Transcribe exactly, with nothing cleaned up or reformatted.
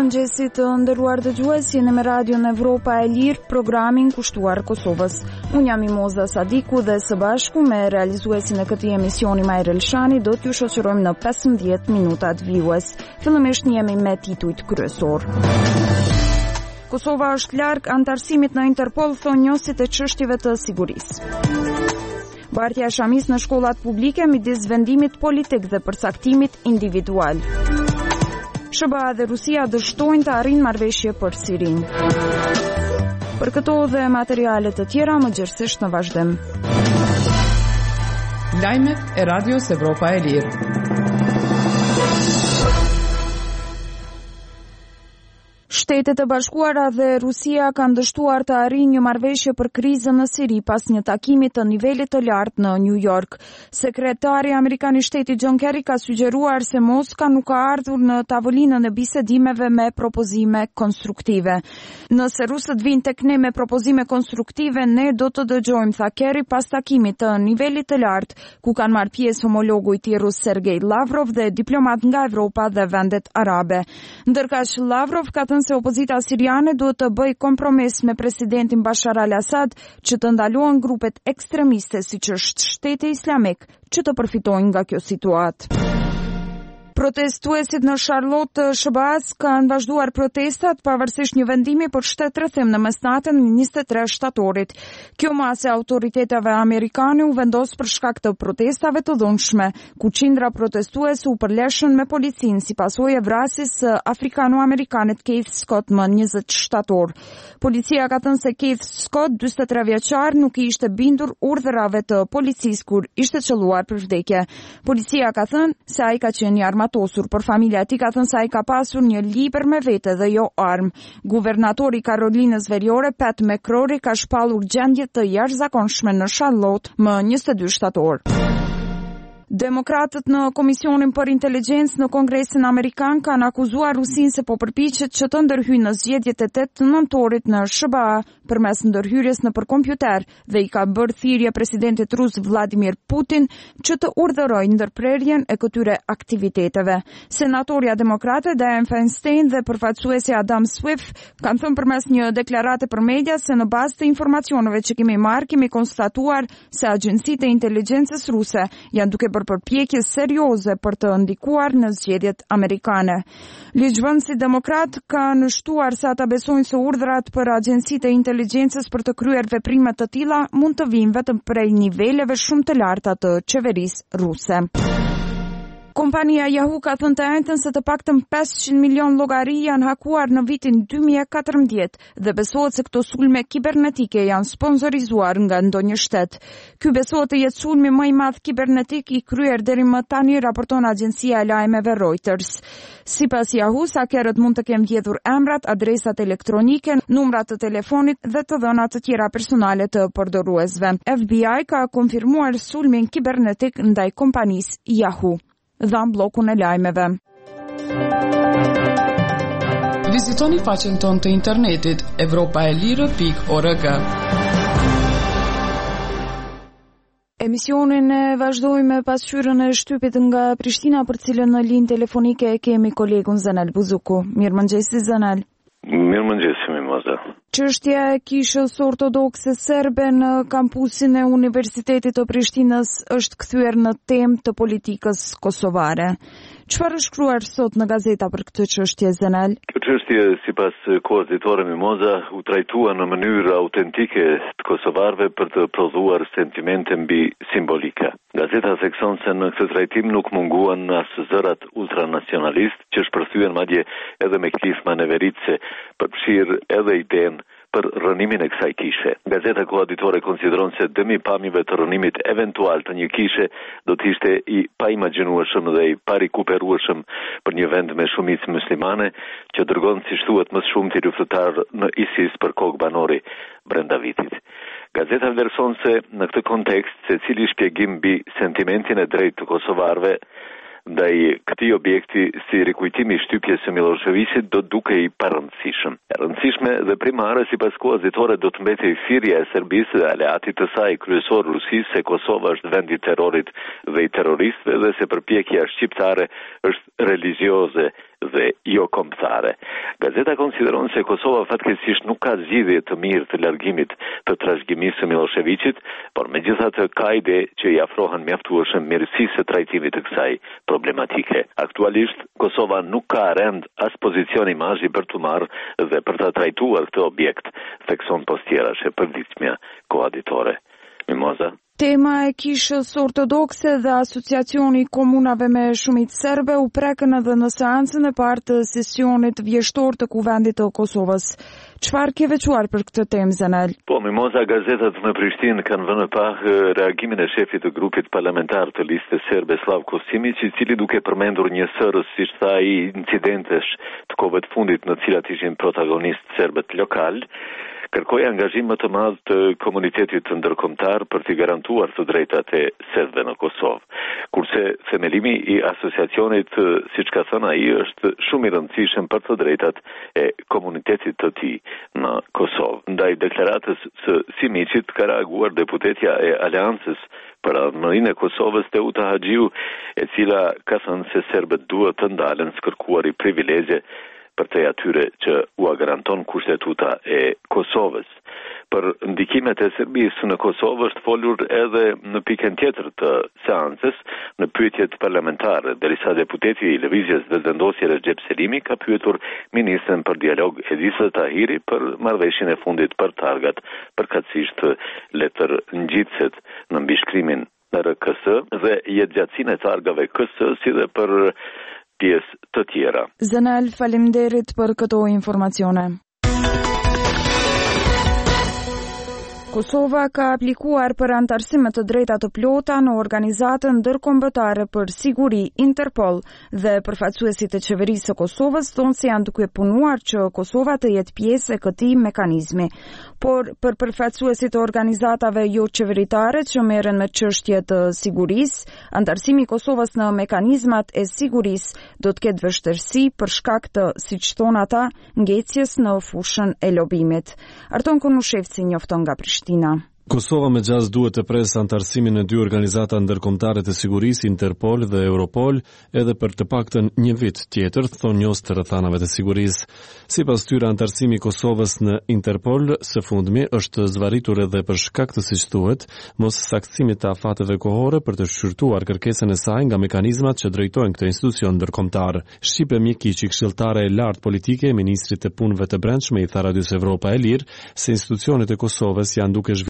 Mirëmëngjesit të nderuar dëgjues, jeni me Radion Evropa e Lirë, programin kushtuar Kosovës. Unë jam Mimoza Sadiku dhe së bashku me realizuesin e këtij emisioni Majrë Elshani do t'ju shoqërojmë në pesëmbëdhjetë minutat vijues. Fillimisht jemi me titujt kryesor. Kosova është larg antarësimit në Interpol, thonë njësit e çështjeve të sigurisë. Bartja e shamis në shkollat publike midis vendimit politik dhe përcaktimit individual. S B A dhe Rusia dështojnë të arrijnë marrëveshje për Sirinë. Për këto dhe materiale të tjera më gjithsesi në vazhdim. Lajmet e Radios Evropa e Lirë. Shtetet e Bashkuara dhe Rusia kanë dështuar të arrijnë një marrëveshje për krizën në Siri pas një takimi të nivelit të lartë në New York. Sekretari amerikan i Shtetit John Kerry ka sugjeruar se Moska nuk ka ardhur në tavolinën e bisedimeve me propozime konstruktive. Nëse rusët vinë tek ne me propozime konstruktive, ne do të dëgjojmë, tha Kerry pas takimit të nivelit të lartë, ku kanë marrë pjesë homologu i tij rus Sergej Lavrov dhe diplomat nga Evropa dhe vendet arabe. Ndërkaq Lavrov ka thënë se opozita siriane duhet të bëjë kompromis me presidentin Bashar al-Assad që të ndalohen grupet ekstremiste siç është Shteti Islamik që të përfitojnë nga kjo situatë. Protestuesit në Charlotte të S B A-s kanë vazhduar protestat pavarësisht një vendimi për shtetërrethim në mesnatën e njëzet e tre shtatorit. Kjo masë e autoriteteve amerikane u vendos për shkak të protestave të dhunshme, ku qindra protestues u përleshën me policinë si pasojë e vrasjes së afrikano-amerikanet Keith Scott më njëzet shtator. Policia ka thënë se Keith Scott, dyzet e tre vjeçar, nuk i ishte bindur urdhërave të policisë kur ishte qelluar për vdekje. Policia ka thënë se ai ka qenë i tosur, por familja e tij ka thënë se ai ka pasur një libër me vete dhe jo armë. Guvernatori i Karolinës Veriore, Pat McCrory, ka shpallur gjendje të jashtëzakonshme në Charlotte më njëzet e dy shtator. Demokratët në Komisionin për Inteligjencë në Kongresin Amerikan kanë akuzuar Rusinë se po përpiqet që të ndërhyjë në zgjedhjet e tetë të nëntorit në S B A përmes ndërhyrjes nëpër kompjuter dhe i ka bërë thirrje presidentit rus Vladimir Putin që të urdhërojë ndërprerjen e këtyre aktiviteteve. Senatorja demokrate Dianne Feinstein dhe përfaqësuesi Adam Schiff kanë thënë përmes një deklarate për media se në bazë të informacioneve që kemi marrë kemi konstatuar se agjencitë e inteligjencës ruse janë duke për përpjekje serioze për të ndikuar në zgjedhjet amerikane. Ligjvënësi demokrat kanë shtuar se ata besojnë se urdhrat për agjencitë e inteligjencës për të kryer veprime të tilla mund të vinë vetëm prej niveleve shumë të larta të qeverisë ruse. Kompania Yahoo ka thënë të njëjtën se të paktën pesëqind milion llogari janë hakuar në vitin dy mijë e katërmbëdhjetë dhe besohet se këto sulme kibernetike janë sponsorizuar nga ndonjë shtet. Ky besohet të jetë sulmi më i madh kibernetik i kryer deri më tani, raporton agjencia e lajmeve Reuters. Sipas Yahoo, hakerët mund të kenë vjedhur emrat, adresat elektronike, numrat të telefonit dhe të dhënat të tjera personale të përdoruesve. F B I ka konfirmuar sulmin kibernetik ndaj kompanisë Yahoo. Dham bllokun e lajmeve. Vizitoni faqen tonë të internetit evropa e lirë pikë org. Emisionin e vazhdojmë me pasqyrën e shtypit nga Prishtina, për cilën në linjë telefonike e kemi kolegun Zanel Buzuku. Mirëmëngjes Zanel. Mirëmëngjes Mimoza. Çështja e kishës ortodokse serbe në kampusin e Universitetit të Prishtinës është kthyer në temë të politikës kosovare. Çfarë është shkruar sot në gazeta për këtë çështje, Zanel? Kjo çështje, sipas koazitore Mimoza, u trajtua në mënyrë autentike të kosovarëve për të prodhuar sentimente mbi simbolika. Gazeta thekson se në këtë trajtim nuk munguan as zërat ultranacionalist që shpërthyen madje edhe me Klif Maneverice, përfshirë edhe idenë për rënimin e kësaj kishe. Gazeta koaditore konsideron se dëmi pamjeve të rënimit eventual të një kishe do të ishte i paimagjinueshëm dhe i parikuperueshëm për një vend me shumicë muslimane që dërgon, si thuhet, më shumë të luftëtar në ISIS për kokë banori brenda vitit. Gazeta vlerëson se në këtë kontekst secili shpjegim mbi sentimentin e drejtë të kosovarëve ndaj këtij objekti si rikujtimi i shtypjes së Miloševićit do duke i parëndësishëm. E rëndësishme dhe primare sipas koazitore do të mbetej thirrja e Serbisë dhe aleatit të saj kryesor Rusisë se Kosova është vend i terrorit dhe i terroristëve dhe se përpjekja shqiptare është religjioze dhe jo kombëtare. Gazeta konsideron se Kosova fatkeqësisht nuk ka zgjidhje të mirë të largimit të trashëgimisë së Miloševićit, por megjithatë ka ide që i afrohen mjaftueshëm mirësisë së trajtimit të kësaj problematike. Aktualisht Kosova nuk ka rend as pozicion imazhi për të marrë dhe për të trajtuar këtë objekt, thekson Postjerash e përditshmja koaditore. Mimoza. Tema e kishës ortodokse dhe asociacioni komunave me shumicë serbe u prekën edhe në seancën e parë të sesionit vjeshtor të Kuvendit të Kosovës. Çfarë ke veçuar për këtë temë, Zenel? Po, Mimoza, gazetat në Prishtinë kanë vënë pa reagimin e shefit të grupit parlamentar të listës serbe Slavko Simić, i cili duke përmendur një sërës, siç tha ai, incidentesh të kohëve të fundit në cilat ishin protagonist serbët lokal, kërkoi angazhim më të madh të komunitetit të ndërkombëtar për të garantuar të drejtat e serbëve në Kosovë. Kurse themelimi i asociacionit, siç ka thënë ai, është shumë i rëndësishëm për të drejtat e komunitetit të tij në Kosovë. Ndaj deklaratës së Simićit ka reaguar deputetja e Aleancës për Ardhmërinë e Kosovës Teuta Haxhiu, e cila ka thënë se serbët duhet të ndalen së kërkuari privilegje për të atyre që u garanton kushtetuta e Kosovës. Për ndikimet e Serbisë në Kosovë është folur edhe në pikën tjetër të seancës, në pyetjet parlamentare, derisa deputeti i Lëvizjes dhe Vendosje Recep Selimi ka pyetur ministren për dialog Edisa Tahiri për marrëveshjen e fundit për targat, përkatësisht letër ngjitëset në mbishkrimin në R K S dhe jetëgjatësinë e targave K S, si dhe për pjesë të tjera. Zenel, faleminderit për këto informacione. Kosova ka aplikuar për antarësim të drejta të plota në organizatën ndërkombëtare për siguri Interpol dhe përfaqësuesit e qeverisë së Kosovës thonë se janë duke punuar që Kosova të jetë pjesë e këtij mekanizmi. Por për përfaqësuesit e organizatave jo qeveritare që merren me çështje të sigurisë, antarësimi i Kosovës në mekanizmat e sigurisë do të ketë vështirësi për shkak të, siç thon ata, ngjecjes në fushën e lobimit. Arton Konushevci njofton nga Prishtina. Kosova me gjaz duhet të presë antarësimin e dy organizata ndërkombëtare të sigurisë, Interpol dhe Europol, edhe për të paktën një vit tjetër, thonë njohës të rrethanave të sigurisë. Sipas tyre, antarësimi i Kosovës në Interpol së fundmi është zvarritur edhe për shkak të, siç thuhet, mos saktësimit të afateve kohore për të shqyrtuar kërkesën e saj nga mekanizmat që drejtojnë këtë institucion ndërkombëtar. Shqipe Mjekiçi, këshilltare e lartë politike e ministrit të punëve të brendshme, i tha Radios Evropa e Lirë se institucionet e Kosovës janë duke